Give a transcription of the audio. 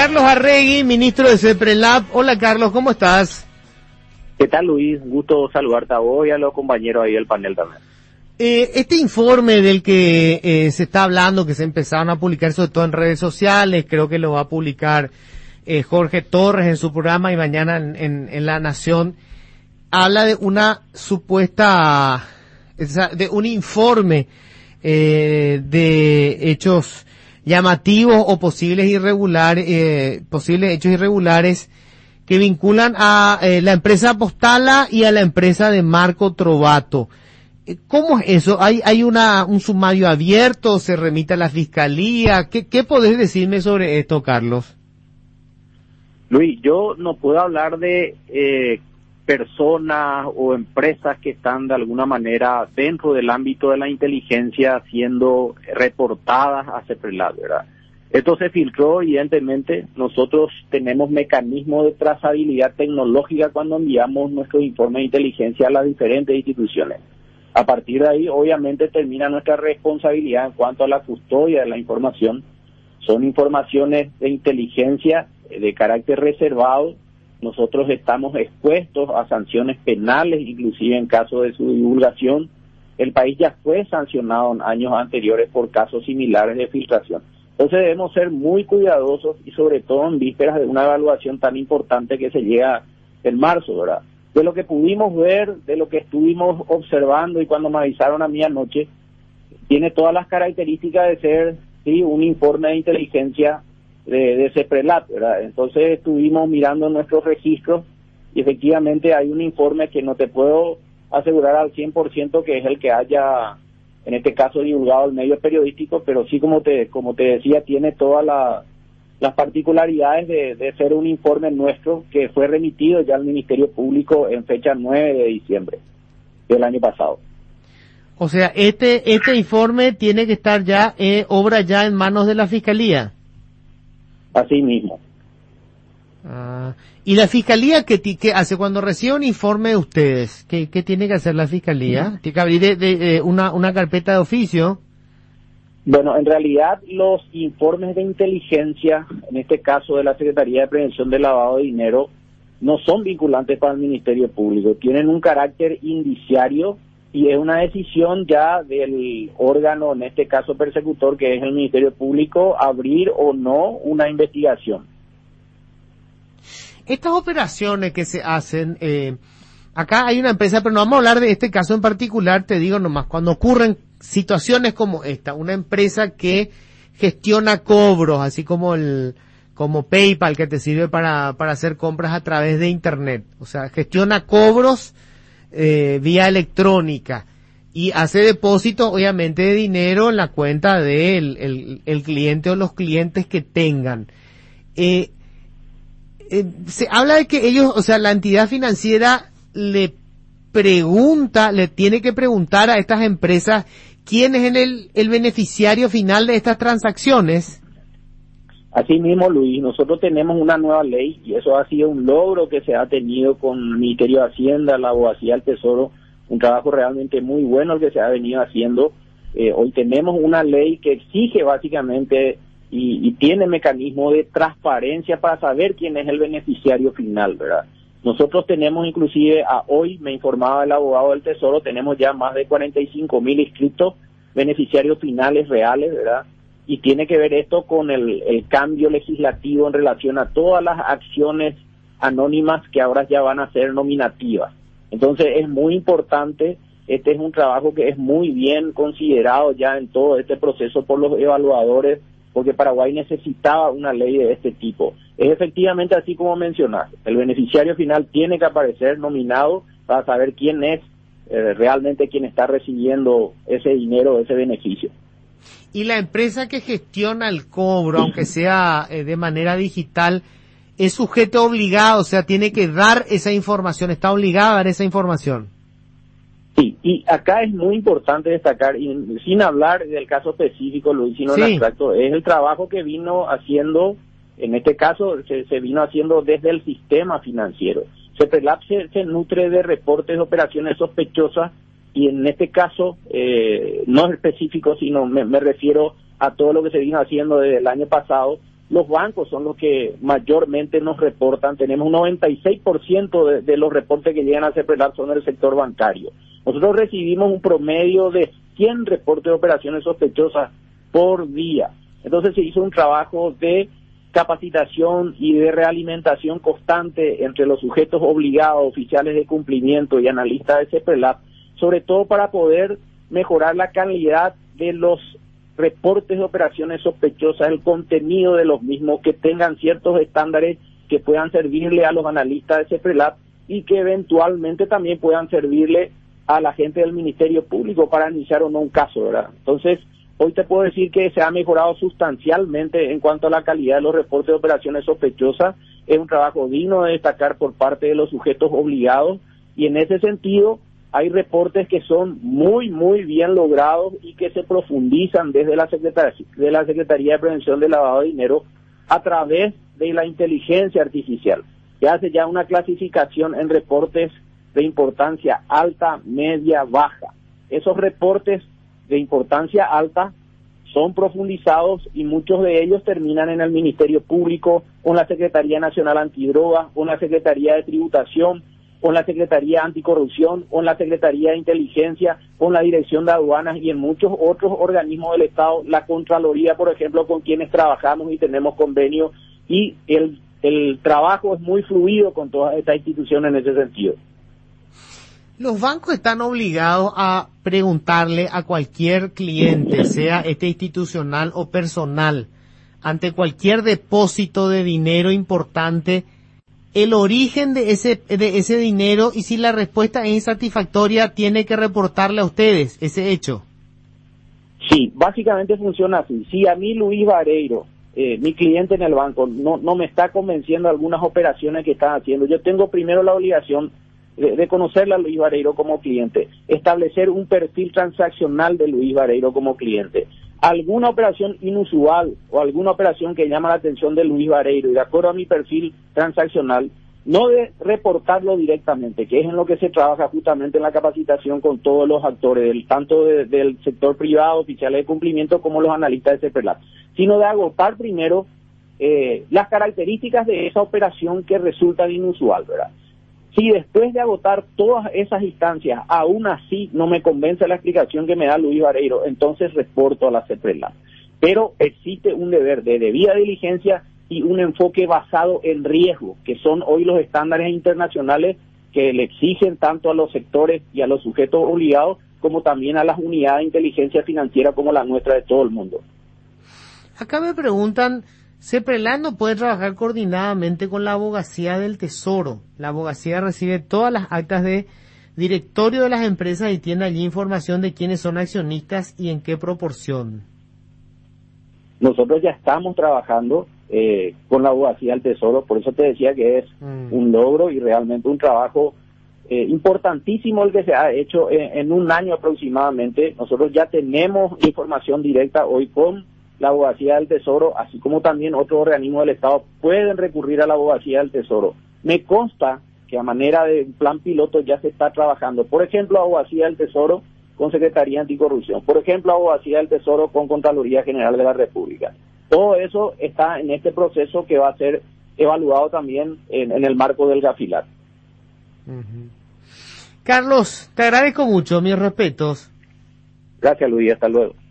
Carlos Arregui, ministro de CEPRELAB. Hola Carlos, ¿cómo estás? ¿Qué tal, Luis? Un gusto saludarte a vos y a los compañeros ahí del panel también. Este informe del que se está hablando, que se empezaron a publicar sobre todo en redes sociales, creo que lo va a publicar Jorge Torres en su programa y mañana en La Nación, habla de una supuesta, de un informe de hechos llamativos o posibles hechos irregulares que vinculan a la empresa Postala y a la empresa de Marco Trovato. ¿Cómo es eso? ¿Hay un sumario abierto? ¿Se remite a la fiscalía? ¿Qué podés decirme sobre esto, Carlos? Luis, yo no puedo hablar de personas o empresas que están de alguna manera dentro del ámbito de la inteligencia siendo reportadas a CEPRELAB, ¿verdad? Esto se filtró, evidentemente. Nosotros tenemos mecanismos de trazabilidad tecnológica cuando enviamos nuestros informes de inteligencia a las diferentes instituciones. A partir de ahí, obviamente, termina nuestra responsabilidad en cuanto a la custodia de la información. Son informaciones de inteligencia de carácter reservado. Nosotros estamos expuestos a sanciones penales, inclusive en caso de su divulgación. El país ya fue sancionado en años anteriores por casos similares de filtración. Entonces debemos ser muy cuidadosos y sobre todo en vísperas de una evaluación tan importante que se llega en marzo, ¿verdad? De lo que pudimos ver, de lo que estuvimos observando y cuando me avisaron a mí anoche, tiene todas las características de ser, sí, un informe de inteligencia de CEPRELAB, ¿verdad? Entonces estuvimos mirando nuestros registros y efectivamente hay un informe que no te puedo asegurar al 100% que es el que haya, en este caso, divulgado el medio periodístico, pero sí, como te decía, tiene todas las particularidades de ser un informe nuestro que fue remitido ya al Ministerio Público en fecha 9 de diciembre del año pasado. O sea, este informe tiene que estar ya, obra ya en manos de la Fiscalía. Así mismo. ¿Y la Fiscalía qué hace cuando recibe un informe de ustedes? ¿Qué tiene que hacer la Fiscalía? ¿Tiene que abrir una carpeta de oficio? Bueno, en realidad los informes de inteligencia, en este caso de la Secretaría de Prevención del Lavado de Dinero, no son vinculantes para el Ministerio Público. Tienen un carácter indiciario y es una decisión ya del órgano, en este caso persecutor, que es el Ministerio Público, abrir o no una investigación. Estas operaciones que se hacen, acá hay una empresa, pero no vamos a hablar de este caso en particular, te digo nomás, cuando ocurren situaciones como esta, una empresa que gestiona cobros, así como como PayPal, que te sirve para hacer compras a través de Internet, o sea, gestiona cobros vía electrónica y hace depósitos, obviamente, de dinero en la cuenta del el cliente o los clientes que tengan. Se habla de que ellos, o sea, la entidad financiera le tiene que preguntar a estas empresas quién es el beneficiario final de estas transacciones. Así mismo, Luis, nosotros tenemos una nueva ley y eso ha sido un logro que se ha tenido con el Ministerio de Hacienda, la Abogacía del Tesoro, un trabajo realmente muy bueno el que se ha venido haciendo. Hoy tenemos una ley que exige básicamente y tiene mecanismo de transparencia para saber quién es el beneficiario final, ¿verdad? Nosotros tenemos inclusive, hoy me informaba el abogado del Tesoro, tenemos ya más de 45,000 inscritos, beneficiarios finales reales, ¿verdad? Y tiene que ver esto con el cambio legislativo en relación a todas las acciones anónimas que ahora ya van a ser nominativas. Entonces es muy importante, este es un trabajo que es muy bien considerado ya en todo este proceso por los evaluadores, porque Paraguay necesitaba una ley de este tipo. Es efectivamente así como mencionaste, el beneficiario final tiene que aparecer nominado para saber quién es realmente quien está recibiendo ese dinero, ese beneficio. Y la empresa que gestiona el cobro, aunque sea de manera digital, es sujeto obligado, o sea, tiene que dar esa información, está obligada a dar esa información. Sí, y acá es muy importante destacar, y sin hablar del caso específico, Luis, sino en abstracto, es el trabajo que vino haciendo, en este caso, se vino haciendo desde el sistema financiero. CEPRELAB se nutre de reportes de operaciones sospechosas, y en este caso, no es específico, sino me refiero a todo lo que se vino haciendo desde el año pasado, los bancos son los que mayormente nos reportan. Tenemos un 96% de los reportes que llegan a CEPRELAT son del sector bancario. Nosotros recibimos un promedio de 100 reportes de operaciones sospechosas por día. Entonces se hizo un trabajo de capacitación y de realimentación constante entre los sujetos obligados, oficiales de cumplimiento y analistas de CEPRELAT, sobre todo para poder mejorar la calidad de los reportes de operaciones sospechosas, el contenido de los mismos, que tengan ciertos estándares que puedan servirle a los analistas de CEPRELAT y que eventualmente también puedan servirle a la gente del Ministerio Público para iniciar o no un caso, ¿verdad? Entonces, hoy te puedo decir que se ha mejorado sustancialmente en cuanto a la calidad de los reportes de operaciones sospechosas. Es un trabajo digno de destacar por parte de los sujetos obligados, y en ese sentido hay reportes que son muy, muy bien logrados y que se profundizan desde la Secretaría de Prevención del Lavado de Dinero a través de la inteligencia artificial, que hace ya una clasificación en reportes de importancia alta, media, baja. Esos reportes de importancia alta son profundizados y muchos de ellos terminan en el Ministerio Público, con la Secretaría Nacional Antidroga, con la Secretaría de Tributación, con la Secretaría Anticorrupción, con la Secretaría de Inteligencia, con la Dirección de Aduanas y en muchos otros organismos del Estado, la Contraloría, por ejemplo, con quienes trabajamos y tenemos convenio, y el trabajo es muy fluido con todas estas instituciones en ese sentido. Los bancos están obligados a preguntarle a cualquier cliente, sea institucional o personal, ante cualquier depósito de dinero importante, el origen de ese dinero, y si la respuesta es insatisfactoria, tiene que reportarle a ustedes ese hecho. Sí, básicamente funciona así. Si a mí Luis Vareiro, mi cliente en el banco, no me está convenciendo algunas operaciones que están haciendo, yo tengo primero la obligación de conocerle a Luis Vareiro como cliente, establecer un perfil transaccional de Luis Vareiro como cliente. Alguna operación inusual o alguna operación que llama la atención de Luis Vareiro y de acuerdo a mi perfil transaccional, no de reportarlo directamente, que es en lo que se trabaja justamente en la capacitación con todos los actores, tanto del sector privado, oficiales de cumplimiento, como los analistas de CEPRELAT, sino de agotar primero las características de esa operación que resultan inusual, ¿verdad? Si después de agotar todas esas instancias, aún así no me convence la explicación que me da Luis Vareiro, entonces reporto a la CEPRELAT. Pero existe un deber de debida diligencia y un enfoque basado en riesgo, que son hoy los estándares internacionales que le exigen tanto a los sectores y a los sujetos obligados, como también a las unidades de inteligencia financiera como la nuestra de todo el mundo. Acá me preguntan, CEPRELAT no puede trabajar coordinadamente con la Abogacía del Tesoro. La Abogacía recibe todas las actas de directorio de las empresas y tiene allí información de quiénes son accionistas y en qué proporción. Nosotros ya estamos trabajando con la Abogacía del Tesoro, por eso te decía que es un logro y realmente un trabajo importantísimo el que se ha hecho en un año aproximadamente. Nosotros ya tenemos información directa hoy con la Abogacía del Tesoro, así como también otros organismos del Estado pueden recurrir a la Abogacía del Tesoro. Me consta que a manera de un plan piloto ya se está trabajando, por ejemplo, Abogacía del Tesoro con Secretaría Anticorrupción, por ejemplo, Abogacía del Tesoro con Contraloría General de la República. Todo eso está en este proceso que va a ser evaluado también en el marco del GAFILAT. Carlos, te agradezco mucho, mis respetos. Gracias, Luis, hasta luego.